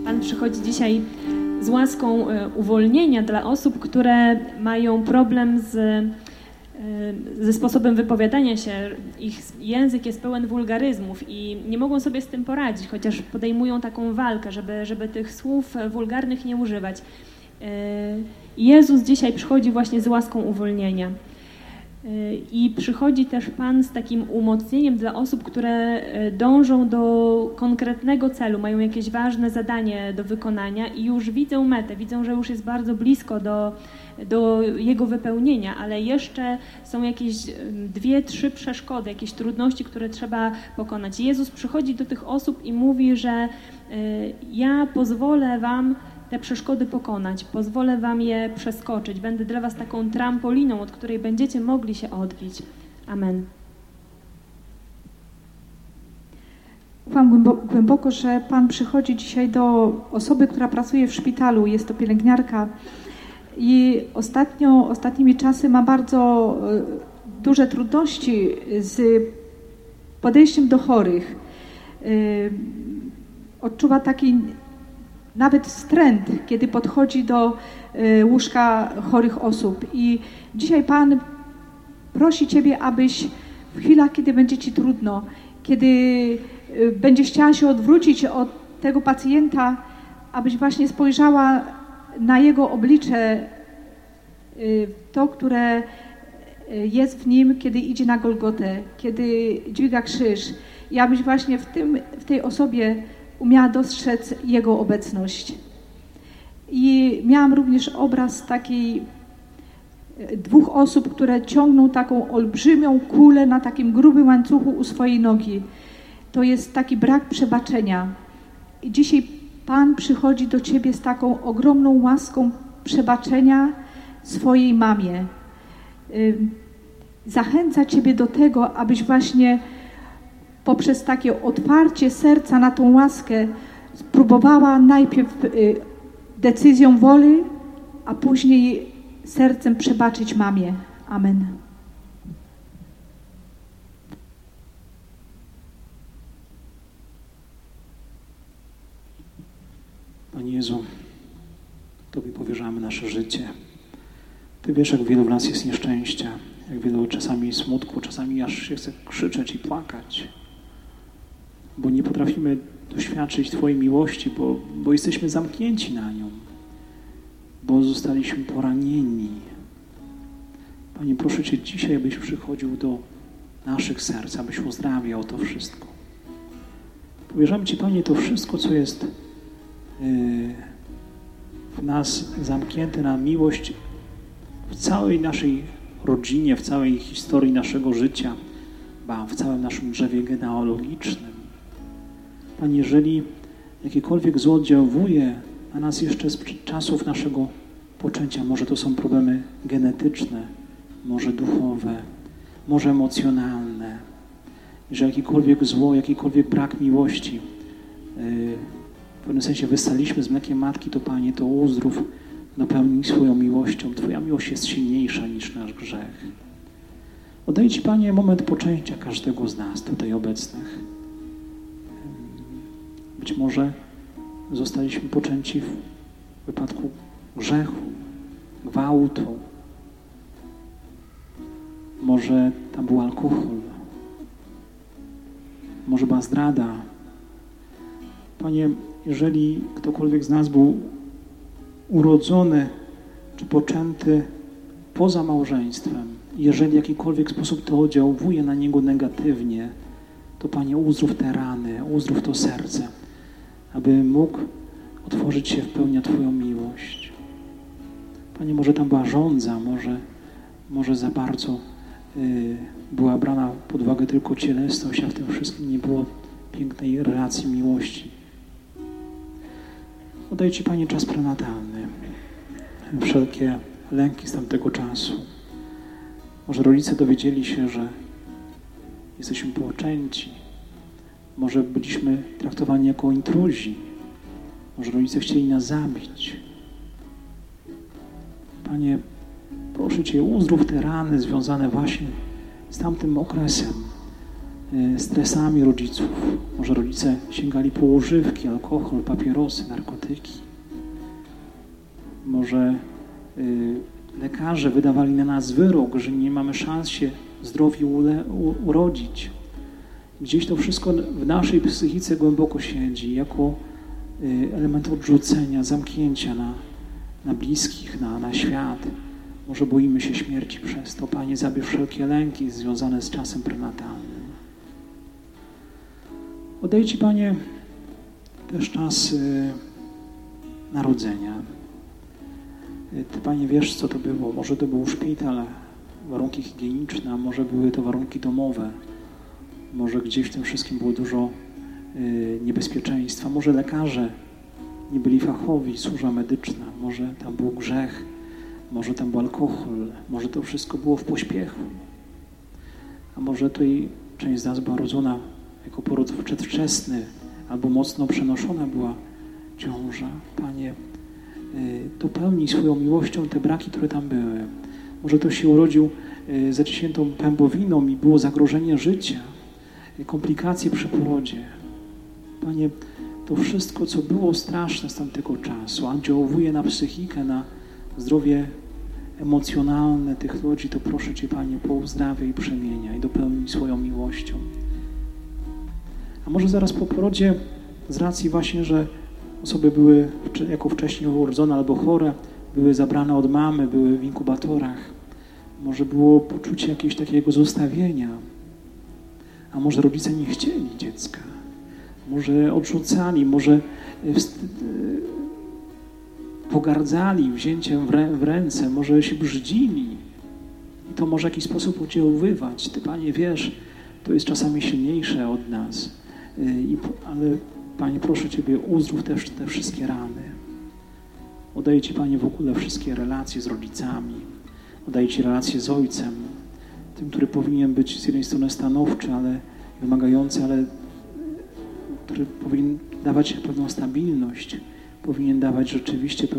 Pan przychodzi dzisiaj z łaską uwolnienia dla osób, które mają problem ze sposobem wypowiadania się. Ich język jest pełen wulgaryzmów i nie mogą sobie z tym poradzić, chociaż podejmują taką walkę, żeby tych słów wulgarnych nie używać. Jezus dzisiaj przychodzi właśnie z łaską uwolnienia. I przychodzi też Pan z takim umocnieniem dla osób, które dążą do konkretnego celu, mają jakieś ważne zadanie do wykonania i już widzą metę, widzą, że już jest bardzo blisko do jego wypełnienia, ale jeszcze są jakieś 2-3 przeszkody, jakieś trudności, które trzeba pokonać. Jezus przychodzi do tych osób i mówi, że ja pozwolę wam te przeszkody pokonać, pozwolę wam je przeskoczyć. Będę dla was taką trampoliną, od której będziecie mogli się odbić. Amen. Ufam głęboko, że Pan przychodzi dzisiaj do osoby, która pracuje w szpitalu, jest to pielęgniarka i ostatnimi czasy ma bardzo duże trudności z podejściem do chorych. Odczuwa taki nawet wstręt, kiedy podchodzi do łóżka chorych osób. I dzisiaj Pan prosi Ciebie, abyś w chwilach, kiedy będzie Ci trudno, kiedy będziesz chciała się odwrócić od tego pacjenta, abyś właśnie spojrzała na jego oblicze, to, które jest w nim, kiedy idzie na Golgotę, kiedy dźwiga krzyż. I abyś właśnie w tej osobie umiała dostrzec Jego obecność. I miałam również obraz takiej 2 osób, które ciągną taką olbrzymią kulę na takim grubym łańcuchu u swojej nogi. To jest taki brak przebaczenia. I dzisiaj Pan przychodzi do Ciebie z taką ogromną łaską przebaczenia swojej mamie. Zachęca Ciebie do tego, abyś właśnie poprzez takie otwarcie serca na tą łaskę spróbowała najpierw decyzją woli, a później sercem przebaczyć mamie. Amen. Panie Jezu, Tobie powierzamy nasze życie. Ty wiesz, jak wielu w nas jest nieszczęścia, jak wielu czasami smutku, czasami aż się chce krzyczeć i płakać, bo nie potrafimy doświadczyć Twojej miłości, bo jesteśmy zamknięci na nią, bo zostaliśmy poranieni. Panie, proszę Cię dzisiaj, abyś przychodził do naszych serc, abyś uzdrawiał to wszystko. Powierzamy Ci, Panie, to wszystko, co jest w nas zamknięte na miłość w całej naszej rodzinie, w całej historii naszego życia, w całym naszym drzewie genealogicznym. Panie, jeżeli jakiekolwiek zło oddziałuje na nas jeszcze z czasów naszego poczęcia, może to są problemy genetyczne, może duchowe, może emocjonalne, że jakiekolwiek zło, jakikolwiek brak miłości w pewnym sensie wystaliśmy z mlekiem matki, to Panie, to uzdrów, napełnij swoją miłością. Twoja miłość jest silniejsza niż nasz grzech. Oddaję Ci, Panie, moment poczęcia każdego z nas tutaj obecnych. Być może zostaliśmy poczęci w wypadku grzechu, gwałtu. Może tam był alkohol. Może była zdrada. Panie, jeżeli ktokolwiek z nas był urodzony czy poczęty poza małżeństwem, jeżeli w jakikolwiek sposób to oddziałuje na niego negatywnie, to Panie, uzdrów te rany, uzdrów to serce, aby mógł otworzyć się w pełni na Twoją miłość. Panie, może tam była żądza, może za bardzo była brana pod uwagę tylko cielesność, a w tym wszystkim nie było pięknej relacji miłości. Oddaję Ci, Panie, czas prenatalny, wszelkie lęki z tamtego czasu. Może rodzice dowiedzieli się, że jesteśmy poczęci. Może byliśmy traktowani jako intruzi. Może rodzice chcieli nas zabić. Panie, proszę Cię, uzdrów te rany związane właśnie z tamtym okresem. stresami rodziców. Może rodzice sięgali po używki, alkohol, papierosy, narkotyki. Może lekarze wydawali na nas wyrok, że nie mamy szans się zdrowie urodzić. Gdzieś to wszystko w naszej psychice głęboko siedzi, jako element odrzucenia, zamknięcia na bliskich, na świat. Może boimy się śmierci przez to. Panie, zabierz wszelkie lęki związane z czasem prenatalnym. Oddaję Ci, Panie, też czas narodzenia. Ty, Panie, wiesz, co to było. Może to był szpital, warunki higieniczne, a może były to warunki domowe. Może gdzieś w tym wszystkim było dużo niebezpieczeństwa. Może lekarze nie byli fachowi, służba medyczna. Może tam był grzech, może tam był alkohol, może to wszystko było w pośpiechu. A może tutaj część z nas była rodzona jako poród przedwczesny, albo mocno przenoszona była ciąża. Panie, dopełnij swoją miłością te braki, które tam były. Może ktoś się urodził zaciśniętą pępowiną i było zagrożenie życia, komplikacje przy porodzie. Panie, to wszystko, co było straszne z tamtego czasu, oddziałuje na psychikę, na zdrowie emocjonalne tych ludzi, to proszę Cię, Panie, pouzdrawiaj i przemieniaj, dopełnij swoją miłością. A może zaraz po porodzie, z racji właśnie, że osoby były jako wcześniej urodzone albo chore, były zabrane od mamy, były w inkubatorach, może było poczucie jakiegoś takiego zostawienia, a może rodzice nie chcieli dziecka, może odrzucali, może pogardzali wzięciem w ręce, może się brzydzili i to może w jakiś sposób oddziaływać. Ty, Panie, wiesz, to jest czasami silniejsze od nas, ale Panie, proszę Ciebie, uzdrów też te wszystkie rany. Oddaję Ci, Panie, w ogóle wszystkie relacje z rodzicami. Oddaję Ci relacje z Ojcem, tym, który powinien być z jednej strony stanowczy, ale wymagający, ale który powinien dawać pewną stabilność, powinien dawać rzeczywiście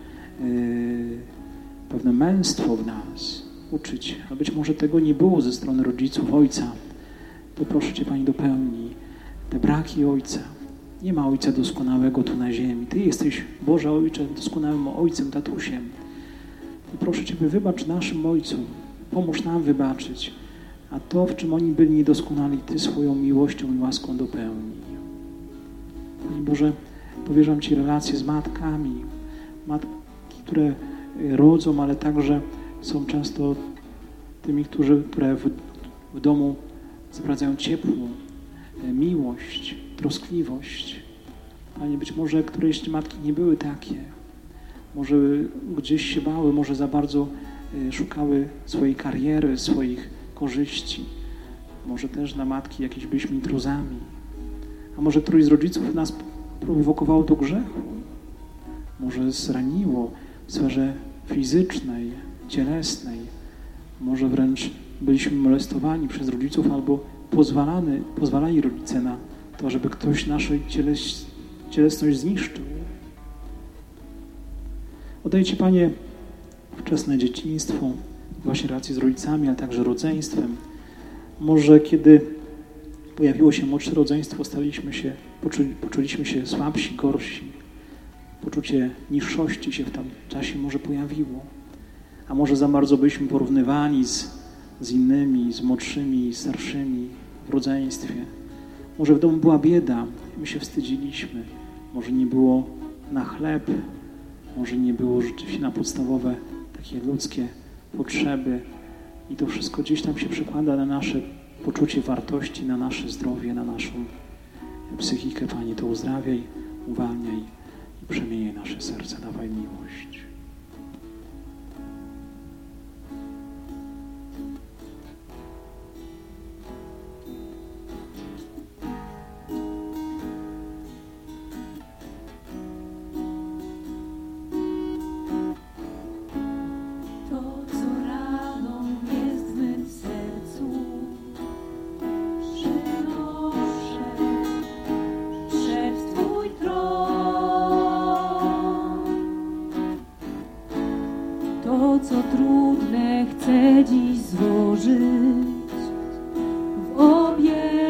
pewne męstwo w nas, uczyć. A być może tego nie było ze strony rodziców, Ojca. To proszę Cię, Pani, dopełnij te braki Ojca. Nie ma Ojca doskonałego tu na ziemi. Ty jesteś, Boże Ojcze, doskonałym Ojcem, tatusiem. I proszę Ciebie, wybacz naszym Ojcom. Pomóż nam wybaczyć. A to, w czym oni byli niedoskonali, Ty swoją miłością i łaską dopełnij. Panie Boże, powierzam Ci relacje z matkami. Matki, które rodzą, ale także są często tymi, które w domu sprawdzają ciepło, miłość, troskliwość. Panie, być może któreś matki nie były takie. Może gdzieś się bały, może za bardzo szukały swojej kariery, swoich korzyści. Może też na matki jakieś byliśmy intruzami. A może któryś z rodziców nas prowokowało do grzechu. Może zraniło w sferze fizycznej, cielesnej. Może wręcz byliśmy molestowani przez rodziców albo pozwalali rodzice na to, żeby ktoś naszą cielesność zniszczył. Oddaję Ci, Panie, wczesne dzieciństwo, właśnie relacje z rodzicami, ale także rodzeństwem. Może kiedy pojawiło się młodsze rodzeństwo, poczuliśmy się słabsi, gorsi. Poczucie niższości się w tym czasie może pojawiło. A może za bardzo byliśmy porównywani z innymi, z młodszymi, starszymi w rodzeństwie. Może w domu była bieda, my się wstydziliśmy. Może nie było na chleb, może nie było rzeczywiście na podstawowe takie ludzkie potrzeby. I to wszystko gdzieś tam się przekłada na nasze poczucie wartości, na nasze zdrowie, na naszą psychikę. Panie, to uzdrawiaj, uwalniaj i przemieniaj nasze serce, dawaj miłość. To, co trudne, chcę dziś złożyć w obie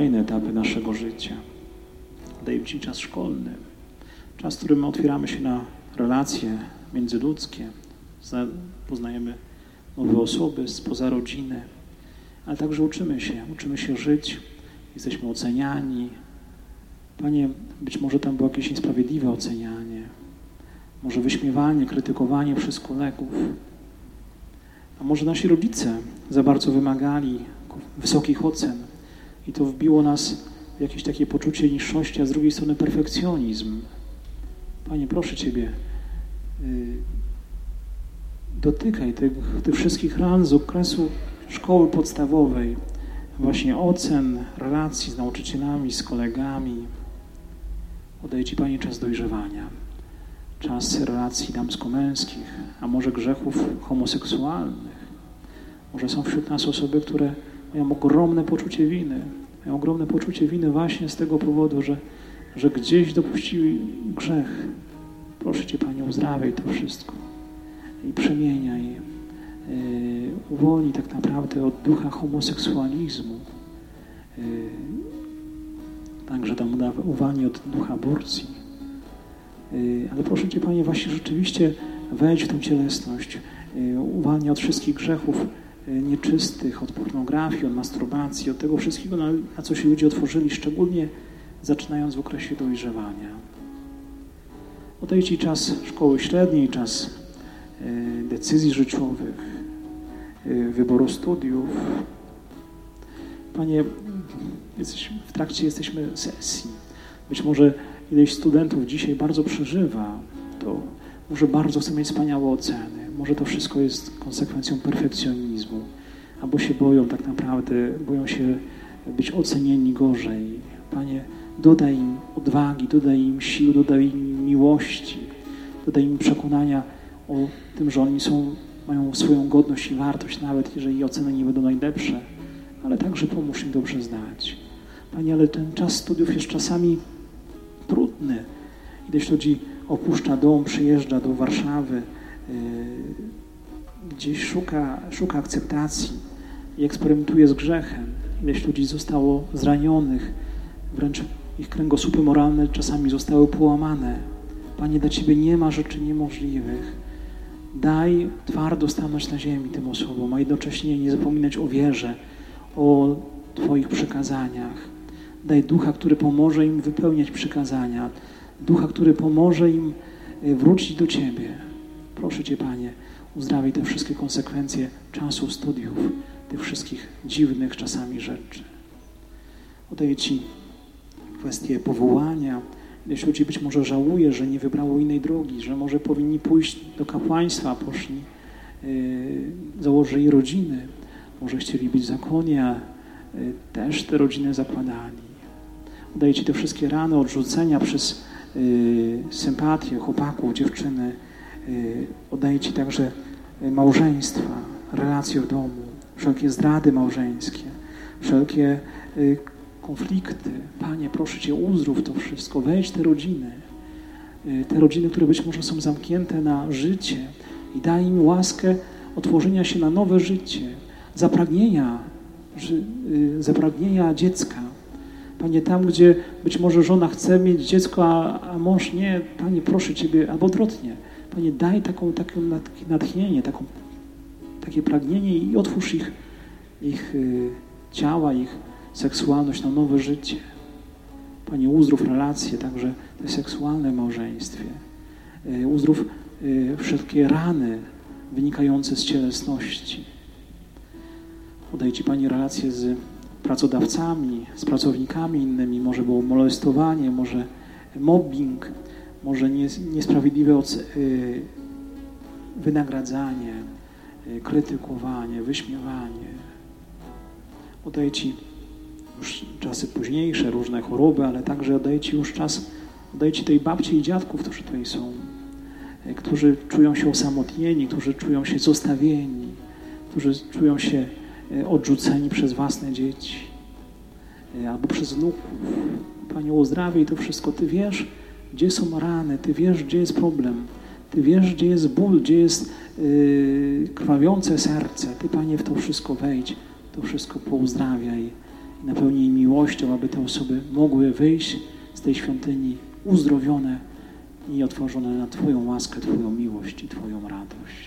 kolejne etapy naszego życia. Dajemy Ci czas szkolny, czas, w którym otwieramy się na relacje międzyludzkie, poznajemy nowe osoby spoza rodziny, ale także uczymy się żyć, jesteśmy oceniani. Panie, być może tam było jakieś niesprawiedliwe ocenianie, może wyśmiewanie, krytykowanie przez kolegów, a może nasi rodzice za bardzo wymagali wysokich ocen i to wbiło nas w jakieś takie poczucie niższości, a z drugiej strony perfekcjonizm. Panie, proszę Ciebie, dotykaj tych wszystkich ran z okresu szkoły podstawowej, właśnie ocen, relacji z nauczycielami, z kolegami. Oddaję Ci, Panie, czas dojrzewania, czas relacji damsko-męskich, a może grzechów homoseksualnych. Może są wśród nas osoby, które mają ogromne poczucie winy. Mają ogromne poczucie winy właśnie z tego powodu, że gdzieś dopuścili grzech. Proszę Cię, Panie, uzdrawiaj to wszystko i przemieniaj. Uwolnij tak naprawdę od ducha homoseksualizmu. Także tam uwolnij od ducha aborcji. Ale proszę Cię, Panie, właśnie rzeczywiście wejdź w tę cielesność. Uwalnij od wszystkich grzechów nieczystych, od pornografii, od masturbacji, od tego wszystkiego, na co się ludzie otworzyli, szczególnie zaczynając w okresie dojrzewania. Oddaj Ci czas szkoły średniej, czas decyzji życiowych, wyboru studiów. Panie, jesteśmy sesji. Być może ileś studentów dzisiaj bardzo przeżywa to, może bardzo chce mieć wspaniałe oceny, może to wszystko jest konsekwencją perfekcjonizmu, albo się boją tak naprawdę, boją się być ocenieni gorzej. Panie, dodaj im odwagi, dodaj im sił, dodaj im miłości, dodaj im przekonania o tym, że oni mają swoją godność i wartość, nawet jeżeli oceny nie będą najlepsze, ale także pomóż im dobrze zdać. Panie, ale ten czas studiów jest czasami trudny. Ileś ludzi opuszcza dom, przyjeżdża do Warszawy, gdzieś szuka akceptacji i eksperymentuje z grzechem. Ileś ludzi zostało zranionych, wręcz ich kręgosłupy moralne czasami zostały połamane. Panie, dla Ciebie nie ma rzeczy niemożliwych. Daj twardo stanąć na ziemi tym osobom, a jednocześnie nie zapominać o wierze, o Twoich przykazaniach. Daj ducha, który pomoże im wypełniać przykazania, ducha, który pomoże im wrócić do Ciebie. Proszę Cię, Panie, uzdrawiaj te wszystkie konsekwencje czasu studiów, tych wszystkich dziwnych czasami rzeczy. Oddaję Ci kwestię powołania. Ileś ludzi być może żałuje, że nie wybrało innej drogi, że może powinni pójść do kapłaństwa, a poszli, założyli rodziny, może chcieli być w zakonie, a też te rodziny zakładali. Oddaję Ci te wszystkie rany, odrzucenia przez sympatię chłopaków, dziewczyny. Oddaję Ci także małżeństwa, relacje w domu, wszelkie zdrady małżeńskie, wszelkie konflikty. Panie, proszę Cię, uzdrów to wszystko, wejdź te rodziny, które być może są zamknięte na życie i daj im łaskę otworzenia się na nowe życie, zapragnienia dziecka. Panie, tam, gdzie być może żona chce mieć dziecko, a mąż nie, Panie, proszę Ciebie, albo odwrotnie. Panie, daj takie natchnienie, takie pragnienie i otwórz ich ciała, ich seksualność na nowe życie. Panie, uzdrów relacje, także te seksualne w małżeństwie. Uzdrów wszelkie rany wynikające z cielesności. Udaj Ci, Panie, relacje z pracodawcami, z pracownikami innymi. Może było molestowanie, może mobbing, może niesprawiedliwe wynagradzanie, krytykowanie, wyśmiewanie. Oddaję Ci już czasy późniejsze, różne choroby, ale także oddaję Ci już czas, oddaję Ci tej babci i dziadków, którzy tutaj są, którzy czują się osamotnieni, którzy czują się zostawieni, którzy czują się odrzuceni przez własne dzieci albo przez wnuków. Panie, uzdrawiaj to wszystko. Ty wiesz, gdzie są rany, Ty wiesz, gdzie jest problem, Ty wiesz, gdzie jest ból, gdzie jest krwawiące serce. Ty, Panie, w to wszystko wejdź, to wszystko pouzdrawiaj napełnij miłością, aby te osoby mogły wyjść z tej świątyni uzdrowione i otworzone na Twoją łaskę, Twoją miłość i Twoją radość.